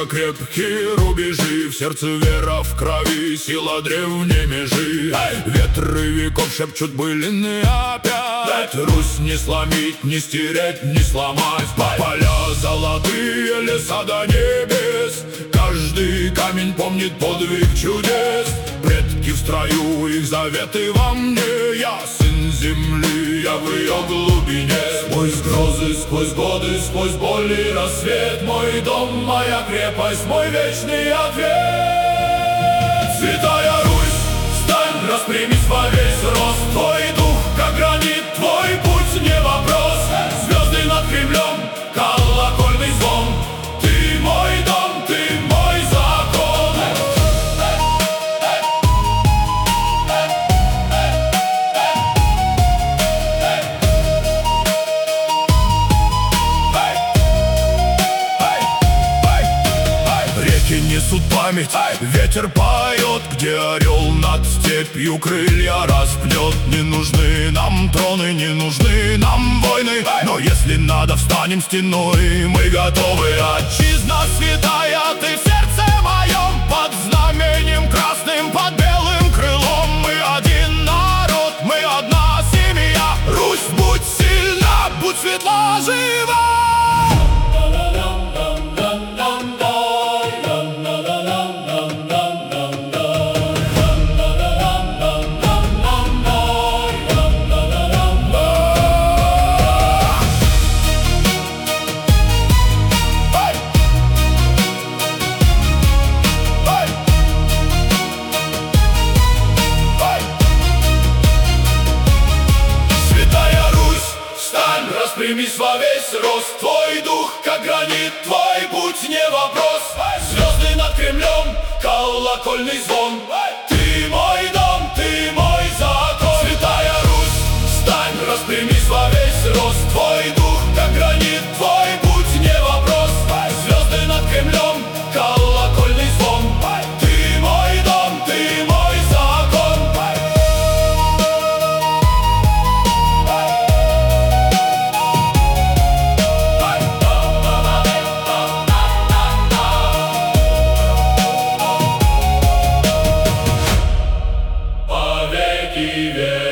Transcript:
Крепко крепкие рубежи, в сердце вера, в крови сила древней межи. Ветры веков шепчут былины опять. Русь не сломить, не стереть, не сломать. Поля золотые, леса до небес, каждый камень помнит подвиг чудес. Предки в строю, их заветы во мне. Я сын земли, я в ее глубине. Сквозь грозы, сквозь годы, сквозь боль и рассвет, мой дом, моя крепость, мой вечный ответ. Святая Русь, встань, распрямись во весь рост. Твой дух, как гранит, твой путь не вопрос. Звезды над Кремлем, колокольный звон. Ты мой дом, ты мой закон. Реки несут память, ветер поет, где орел над степью крылья расплет. Не нужны нам троны, не нужны нам войны, но если надо, встанем стеной, мы готовы. Отчизна святая, ты в сердце моем, под знаменем красным, под белым крылом. Мы один народ, мы одна семья. Русь, будь сильна, будь светла, жива. Распрямись во весь рост, твой дух, как гранит, твой путь не вопрос. Звезды над Кремлем, колокольный звон. Ты мой дом, ты мой закон. Святая Русь, встань, распрямись во весь рост, твой дух, как гранит, твой путь не вопрос. Звезды над Кремлем, колокольный звон. Ты мой дом, ты мой закон. Веки век.